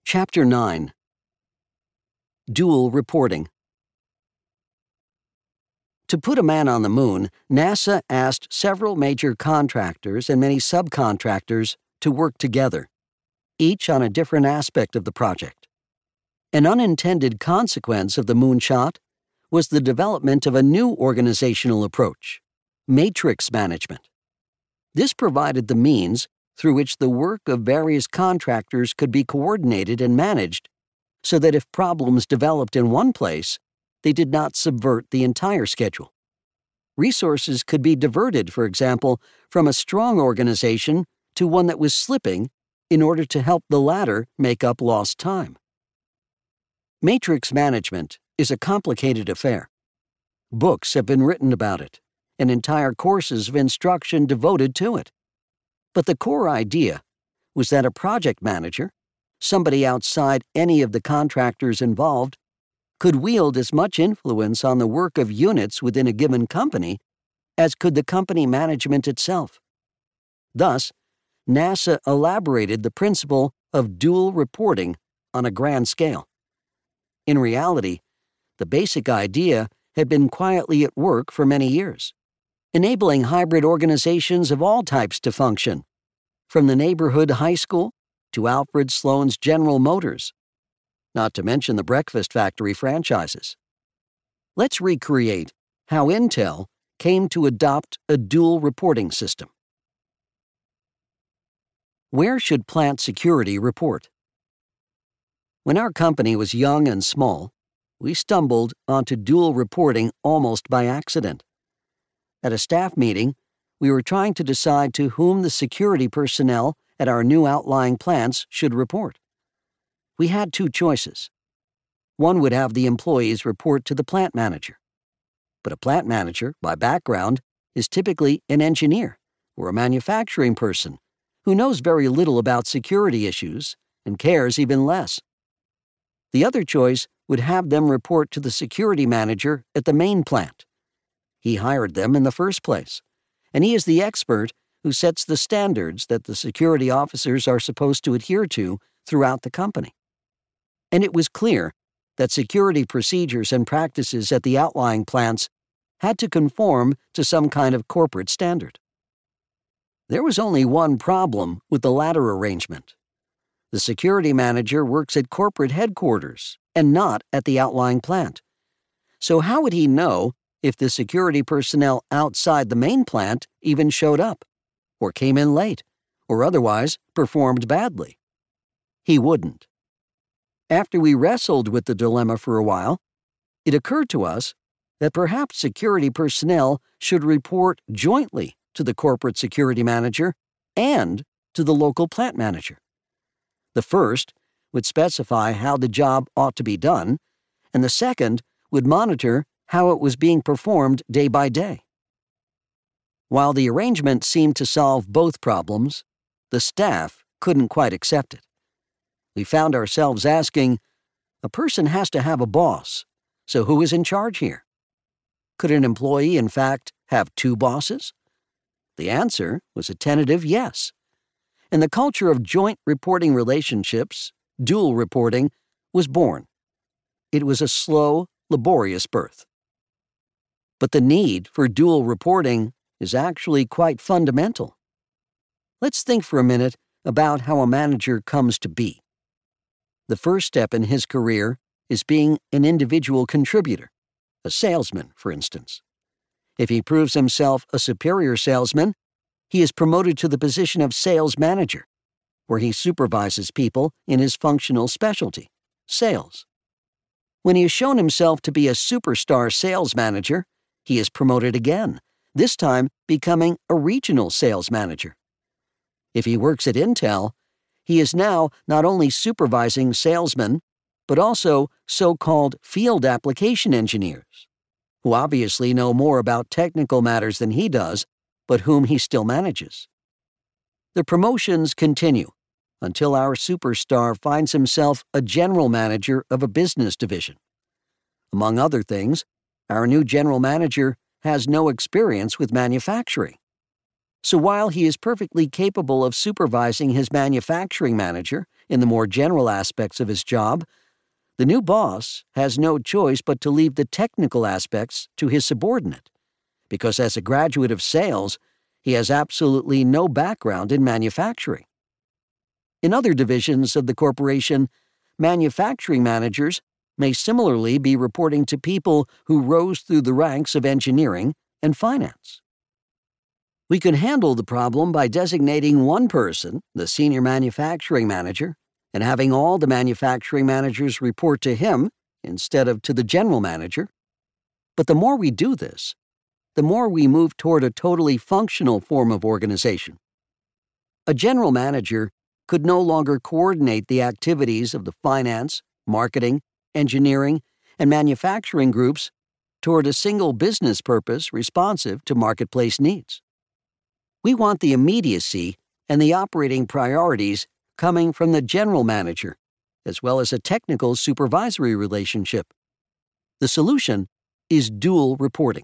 Chapter 9. Dual Reporting. To put a man on the moon, NASA asked several major contractors and many subcontractors to work together, each on a different aspect of the project. An unintended consequence of the moonshot was the development of a new organizational approach, matrix management. This provided the means through which the work of various contractors could be coordinated and managed so that if problems developed in one place, they did not subvert the entire schedule. Resources could be diverted, for example, from a strong organization to one that was slipping in order to help the latter make up lost time. Matrix management is a complicated affair. Books have been written about it, and entire courses of instruction devoted to it. But the core idea was that a project manager, somebody outside any of the contractors involved, could wield as much influence on the work of units within a given company as could the company management itself. Thus, NASA elaborated the principle of dual reporting on a grand scale. In reality, the basic idea had been quietly at work for many years, enabling hybrid organizations of all types to function, from the neighborhood high school to Alfred Sloan's General Motors, not to mention the breakfast factory franchises. Let's recreate how Intel came to adopt a dual reporting system. Where should plant security report? When our company was young and small, we stumbled onto dual reporting almost by accident. At a staff meeting, we were trying to decide to whom the security personnel at our new outlying plants should report. We had two choices. One would have the employees report to the plant manager. But a plant manager, by background, is typically an engineer or a manufacturing person who knows very little about security issues and cares even less. The other choice would have them report to the security manager at the main plant. He hired them in the first place, and he is the expert who sets the standards that the security officers are supposed to adhere to throughout the company. And it was clear that security procedures and practices at the outlying plants had to conform to some kind of corporate standard. There was only one problem with the latter arrangement. The security manager works at corporate headquarters and not at the outlying plant. So how would he know if the security personnel outside the main plant even showed up, or came in late, or otherwise performed badly? He wouldn't. After we wrestled with the dilemma for a while, it occurred to us that perhaps security personnel should report jointly to the corporate security manager and to the local plant manager. The first would specify how the job ought to be done, and the second would monitor how it was being performed day by day. While the arrangement seemed to solve both problems, the staff couldn't quite accept it. We found ourselves asking, a person has to have a boss, so who is in charge here? Could an employee, in fact, have two bosses? The answer was a tentative yes. And the culture of joint reporting relationships, dual reporting, was born. It was a slow, laborious birth. But the need for dual reporting is actually quite fundamental. Let's think for a minute about how a manager comes to be. The first step in his career is being an individual contributor, a salesman, for instance. If he proves himself a superior salesman, he is promoted to the position of sales manager, where he supervises people in his functional specialty, sales. When he has shown himself to be a superstar sales manager, he is promoted again, this time becoming a regional sales manager. If he works at Intel, he is now not only supervising salesmen, but also so-called field application engineers, who obviously know more about technical matters than he does, but whom he still manages. The promotions continue until our superstar finds himself a general manager of a business division. Among other things, our new general manager has no experience with manufacturing. So while he is perfectly capable of supervising his manufacturing manager in the more general aspects of his job, the new boss has no choice but to leave the technical aspects to his subordinate, because as a graduate of sales, he has absolutely no background in manufacturing. In other divisions of the corporation, manufacturing managers may similarly be reporting to people who rose through the ranks of engineering and finance. We could handle the problem by designating one person, the senior manufacturing manager, and having all the manufacturing managers report to him instead of to the general manager. But the more we do this, the more we move toward a totally functional form of organization. A general manager could no longer coordinate the activities of the finance, marketing, engineering, and manufacturing groups toward a single business purpose responsive to marketplace needs. We want the immediacy and the operating priorities coming from the general manager, as well as a technical supervisory relationship. The solution is dual reporting.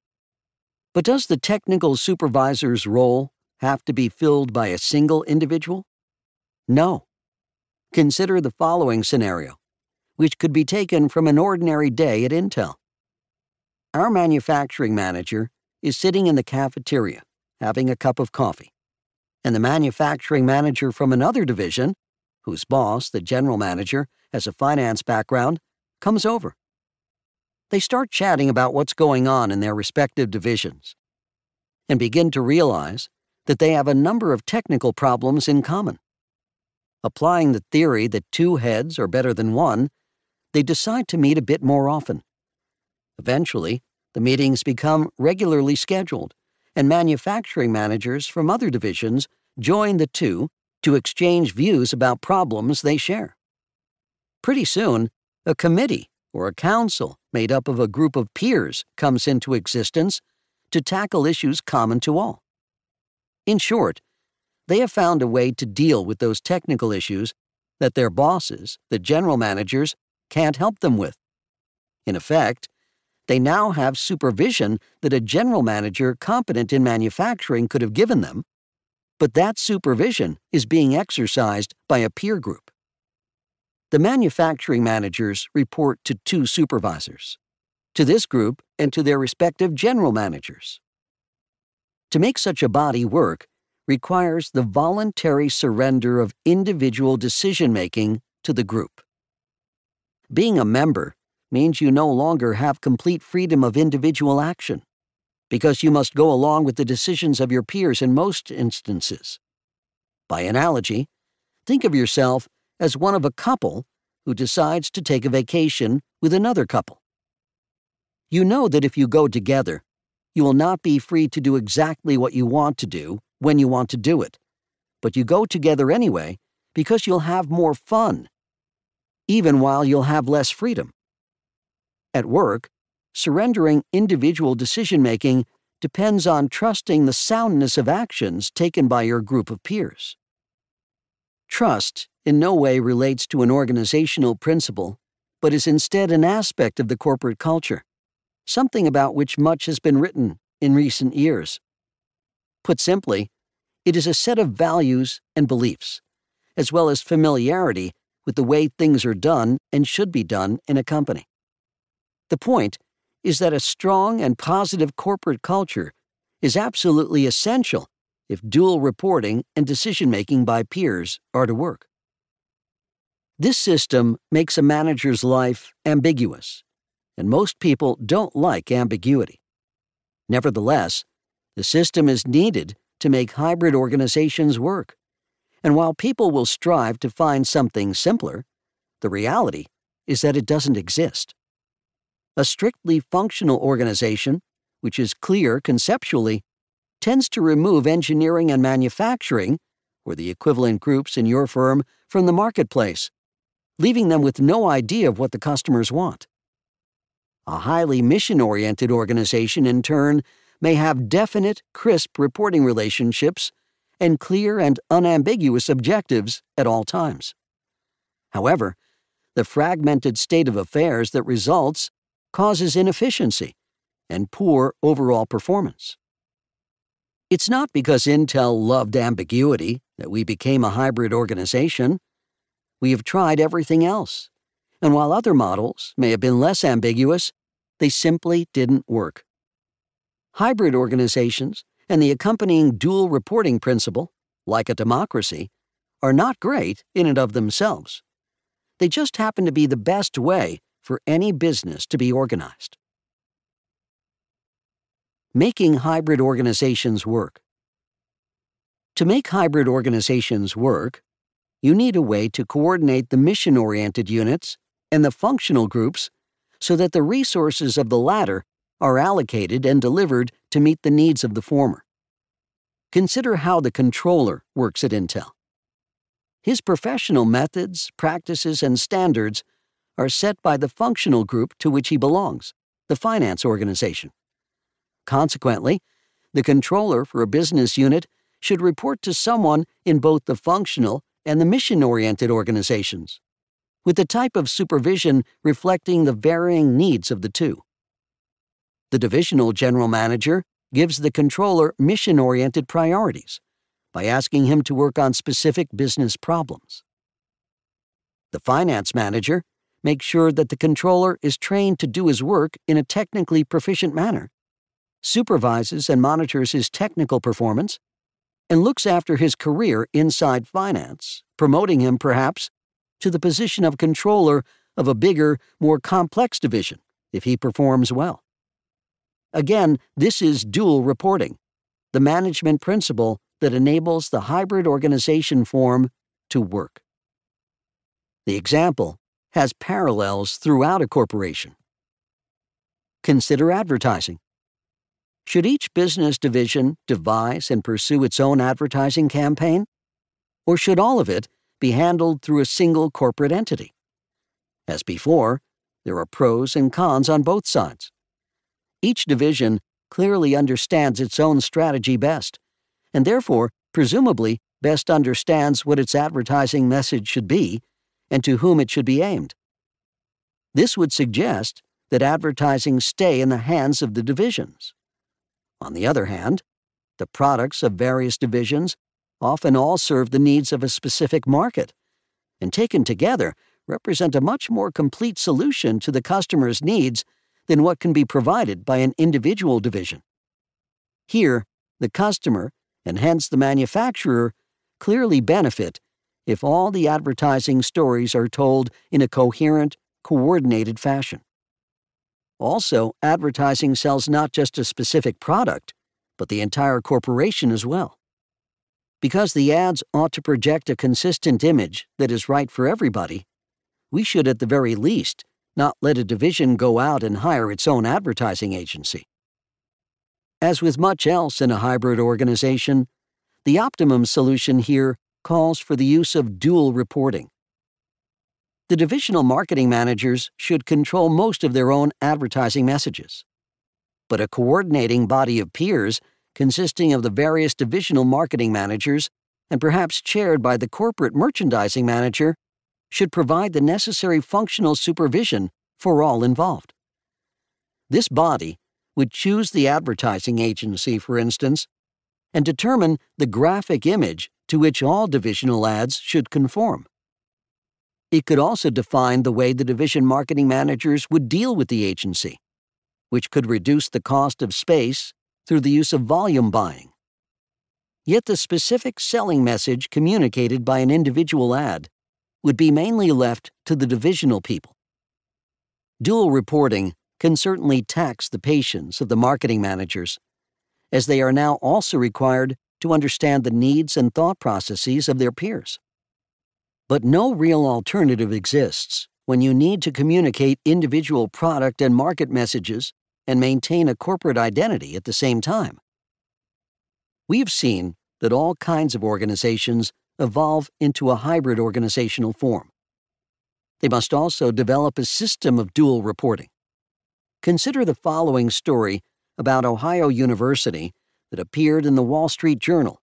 But does the technical supervisor's role have to be filled by a single individual? No. Consider the following scenario, which could be taken from an ordinary day at Intel. Our manufacturing manager is sitting in the cafeteria, having a cup of coffee, and the manufacturing manager from another division, whose boss, the general manager, has a finance background, comes over. They start chatting about what's going on in their respective divisions, and begin to realize that they have a number of technical problems in common. Applying the theory that two heads are better than one, they decide to meet a bit more often. Eventually, the meetings become regularly scheduled, and manufacturing managers from other divisions join the two to exchange views about problems they share. Pretty soon, a committee or a council made up of a group of peers comes into existence to tackle issues common to all. In short, they have found a way to deal with those technical issues that their bosses, the general managers, can't help them with. In effect, they now have supervision that a general manager competent in manufacturing could have given them, but that supervision is being exercised by a peer group. The manufacturing managers report to two supervisors, to this group and to their respective general managers. To make such a body work requires the voluntary surrender of individual decision-making to the group. Being a member means you no longer have complete freedom of individual action, because you must go along with the decisions of your peers in most instances. By analogy, think of yourself as one of a couple who decides to take a vacation with another couple. You know that if you go together, you will not be free to do exactly what you want to do when you want to do it, but you go together anyway because you'll have more fun, even while you'll have less freedom. At work, surrendering individual decision-making depends on trusting the soundness of actions taken by your group of peers. Trust in no way relates to an organizational principle, but is instead an aspect of the corporate culture, something about which much has been written in recent years. Put simply, it is a set of values and beliefs, as well as familiarity with the way things are done and should be done in a company. The point is that a strong and positive corporate culture is absolutely essential if dual reporting and decision-making by peers are to work. This system makes a manager's life ambiguous, and most people don't like ambiguity. Nevertheless, the system is needed to make hybrid organizations work, and while people will strive to find something simpler, the reality is that it doesn't exist. A strictly functional organization, which is clear conceptually, tends to remove engineering and manufacturing, or the equivalent groups in your firm, from the marketplace, leaving them with no idea of what the customers want. A highly mission-oriented organization, in turn, may have definite, crisp reporting relationships and clear and unambiguous objectives at all times. However, the fragmented state of affairs that results causes inefficiency and poor overall performance. It's not because Intel loved ambiguity that we became a hybrid organization. We have tried everything else, and while other models may have been less ambiguous, they simply didn't work. Hybrid organizations and the accompanying dual reporting principle, like a democracy, are not great in and of themselves. They just happen to be the best way for any business to be organized. Making hybrid organizations work. To make hybrid organizations work, you need a way to coordinate the mission-oriented units and the functional groups so that the resources of the latter are allocated and delivered to meet the needs of the former. Consider how the controller works at Intel. His professional methods, practices, and standards are set by the functional group to which he belongs, the finance organization. Consequently, the controller for a business unit should report to someone in both the functional and the mission-oriented organizations, with the type of supervision reflecting the varying needs of the two. The divisional general manager gives the controller mission-oriented priorities by asking him to work on specific business problems. The finance manager makes sure that the controller is trained to do his work in a technically proficient manner, supervises and monitors his technical performance, and looks after his career inside finance, promoting him, perhaps, to the position of controller of a bigger, more complex division if he performs well. Again, this is dual reporting, the management principle that enables the hybrid organization form to work. The example has parallels throughout a corporation. Consider advertising. Should each business division devise and pursue its own advertising campaign? Or should all of it be handled through a single corporate entity? As before, there are pros and cons on both sides. Each division clearly understands its own strategy best, and therefore, presumably, best understands what its advertising message should be and to whom it should be aimed. This would suggest that advertising stay in the hands of the divisions. On the other hand, the products of various divisions often all serve the needs of a specific market, and taken together represent a much more complete solution to the customer's needs than what can be provided by an individual division. Here, the customer, and hence the manufacturer, clearly benefit if all the advertising stories are told in a coherent, coordinated fashion. Also, advertising sells not just a specific product, but the entire corporation as well. Because the ads ought to project a consistent image that is right for everybody, we should at the very least not let a division go out and hire its own advertising agency. As with much else in a hybrid organization, the optimum solution here calls for the use of dual reporting. The divisional marketing managers should control most of their own advertising messages, but a coordinating body of peers consisting of the various divisional marketing managers and perhaps chaired by the corporate merchandising manager should provide the necessary functional supervision for all involved. This body would choose the advertising agency, for instance, and determine the graphic image to which all divisional ads should conform. It could also define the way the division marketing managers would deal with the agency, which could reduce the cost of space through the use of volume buying. Yet the specific selling message communicated by an individual ad would be mainly left to the divisional people. Dual reporting can certainly tax the patience of the marketing managers, as they are now also required to understand the needs and thought processes of their peers. But no real alternative exists when you need to communicate individual product and market messages and maintain a corporate identity at the same time. We have seen that all kinds of organizations evolve into a hybrid organizational form. They must also develop a system of dual reporting. Consider the following story about Ohio University that appeared in the Wall Street Journal.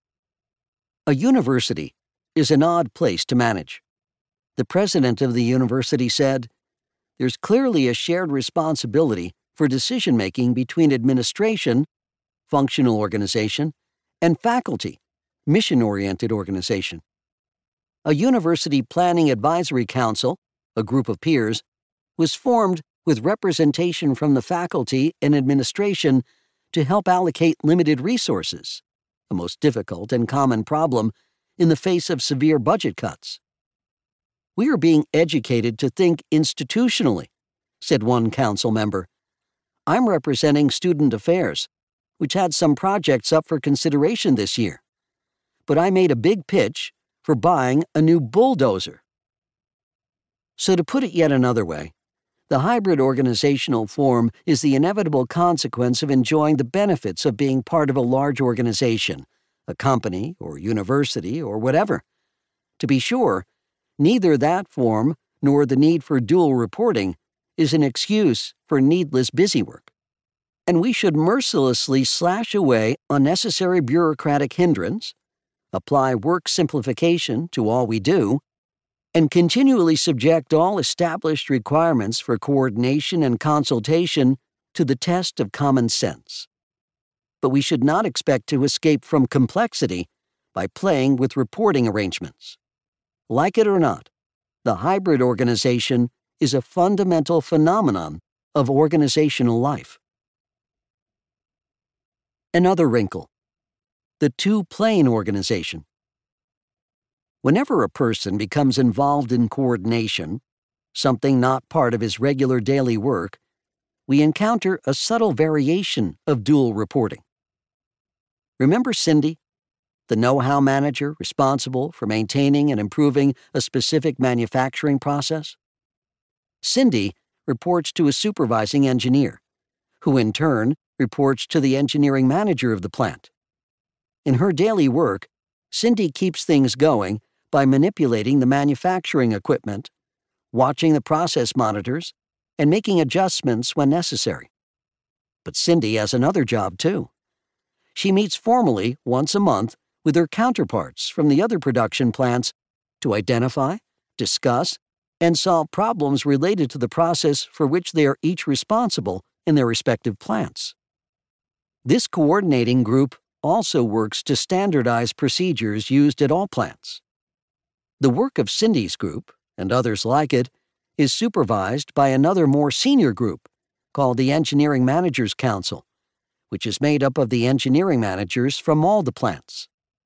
A university is an odd place to manage. The president of the university said, "There's clearly a shared responsibility for decision-making between administration, functional organization, and faculty, mission-oriented organization. A University Planning Advisory Council, a group of peers, was formed with representation from the faculty and administration to help allocate limited resources, a most difficult and common problem in the face of severe budget cuts. "We are being educated to think institutionally," said one council member. "I'm representing student affairs, which had some projects up for consideration this year. But I made a big pitch for buying a new bulldozer." So to put it yet another way, the hybrid organizational form is the inevitable consequence of enjoying the benefits of being part of a large organization, a company or university or whatever. To be sure, neither that form nor the need for dual reporting is an excuse for needless busywork. And we should mercilessly slash away unnecessary bureaucratic hindrance, apply work simplification to all we do, and continually subject all established requirements for coordination and consultation to the test of common sense. But we should not expect to escape from complexity by playing with reporting arrangements. Like it or not, the hybrid organization is a fundamental phenomenon of organizational life. Another wrinkle: the two-plane organization. Whenever a person becomes involved in coordination, something not part of his regular daily work, we encounter a subtle variation of dual reporting. Remember Cindy, the know-how manager responsible for maintaining and improving a specific manufacturing process? Cindy reports to a supervising engineer, who in turn reports to the engineering manager of the plant. In her daily work, Cindy keeps things going by manipulating the manufacturing equipment, watching the process monitors, and making adjustments when necessary. But Cindy has another job too. She meets formally once a month with her counterparts from the other production plants to identify, discuss, and solve problems related to the process for which they are each responsible in their respective plants. This coordinating group also works to standardize procedures used at all plants. The work of Cindy's group, and others like it, is supervised by another more senior group called the Engineering Managers Council, which is made up of the engineering managers from all the plants.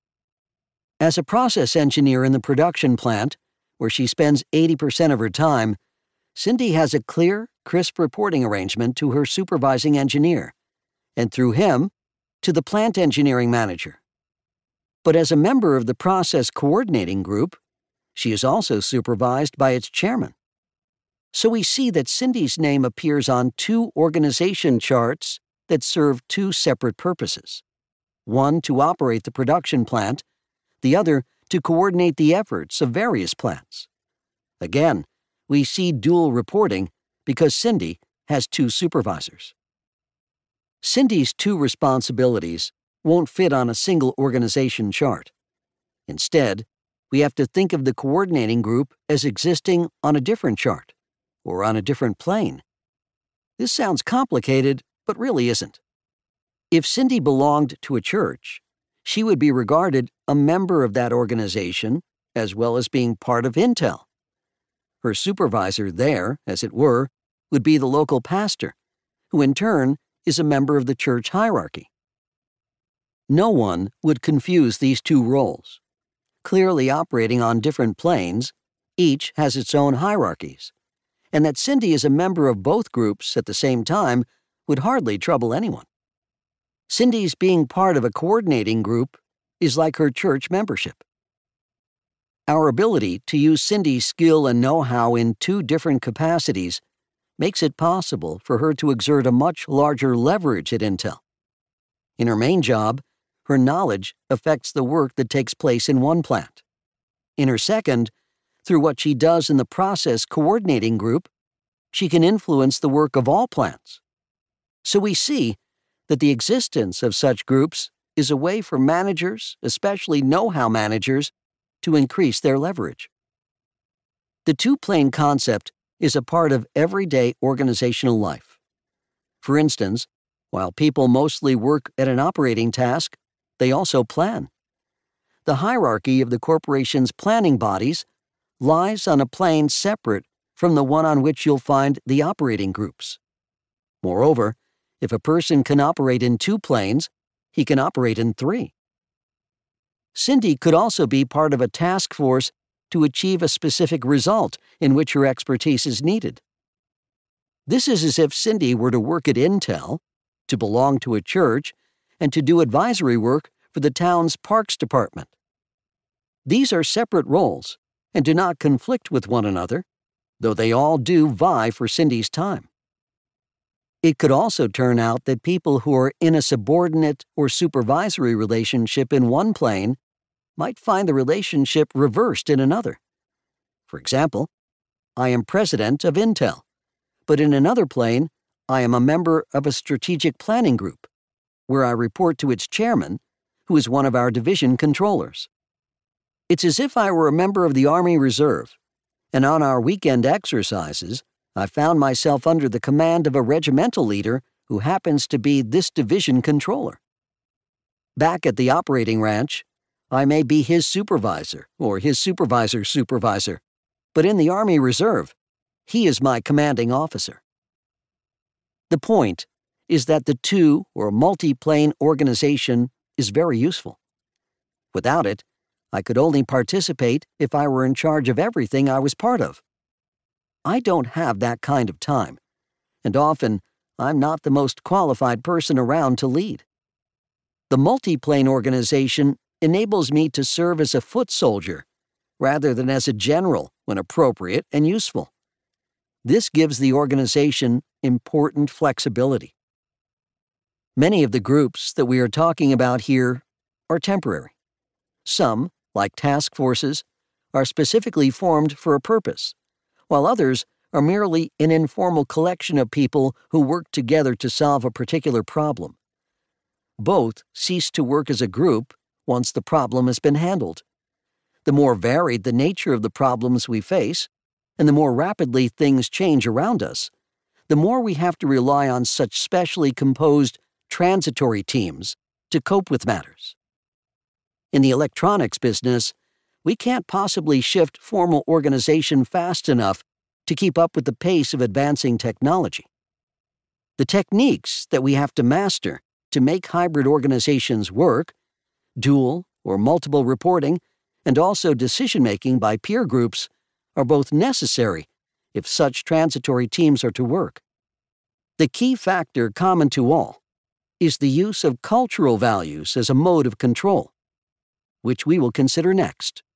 As a process engineer in the production plant, where she spends 80% of her time, Cindy has a clear, crisp reporting arrangement to her supervising engineer, and through him, to the plant engineering manager. But as a member of the process coordinating group, she is also supervised by its chairman. So we see that Cindy's name appears on two organization charts that serve two separate purposes: one to operate the production plant, the other to coordinate the efforts of various plants. Again, we see dual reporting because Cindy has two supervisors. Cindy's two responsibilities won't fit on a single organization chart. Instead, we have to think of the coordinating group as existing on a different chart, or on a different plane. This sounds complicated, but really isn't. If Cindy belonged to a church, she would be regarded a member of that organization, as well as being part of Intel. Her supervisor there, as it were, would be the local pastor, who in turn is a member of the church hierarchy. No one would confuse these two roles. Clearly operating on different planes, each has its own hierarchies, and that Cindy is a member of both groups at the same time would hardly trouble anyone. Cindy's being part of a coordinating group is like her church membership. Our ability to use Cindy's skill and know-how in two different capacities makes it possible for her to exert a much larger leverage at Intel. In her main job, her knowledge affects the work that takes place in one plant. In her second, through what she does in the process coordinating group, she can influence the work of all plants. So we see that the existence of such groups is a way for managers, especially know-how managers, to increase their leverage. The two-plane concept is a part of everyday organizational life. For instance, While people mostly work at an operating task, they also plan. The hierarchy of the corporation's planning bodies lies on a plane separate from the one on which you'll find the operating groups. Moreover, if a person can operate in 2 planes, he can operate in 3. Cindy could also be part of a task force to achieve a specific result in which her expertise is needed. This is as if Cindy were to work at Intel, to belong to a church, and to do advisory work for the town's parks department. These are separate roles and do not conflict with one another, though they all do vie for Cindy's time. It could also turn out that people who are in a subordinate or supervisory relationship in one plane might find the relationship reversed in another. For example, I am president of Intel, but in another plane, I am a member of a strategic planning group, where I report to its chairman, who is one of our division controllers. It's as if I were a member of the Army Reserve, and on our weekend exercises, I found myself under the command of a regimental leader who happens to be this division controller. Back at the operating ranch, I may be his supervisor or his supervisor's supervisor, but in the Army Reserve, he is my commanding officer. The point is that the 2 or multi-plane organization is very useful. Without it, I could only participate if I were in charge of everything I was part of. I don't have that kind of time, and often I'm not the most qualified person around to lead. The multi-plane organization enables me to serve as a foot soldier rather than as a general when appropriate and useful. This gives the organization important flexibility. Many of the groups that we are talking about here are temporary. Some, like task forces, are specifically formed for a purpose, while others are merely an informal collection of people who work together to solve a particular problem. Both cease to work as a group once the problem has been handled. The more varied the nature of the problems we face, and the more rapidly things change around us, the more we have to rely on such specially composed transitory teams to cope with matters. In the electronics business, we can't possibly shift formal organization fast enough to keep up with the pace of advancing technology. The techniques that we have to master to make hybrid organizations work, dual or multiple reporting, and also decision-making by peer groups, are both necessary if such transitory teams are to work. The key factor common to all is the use of cultural values as a mode of control, which we will consider next.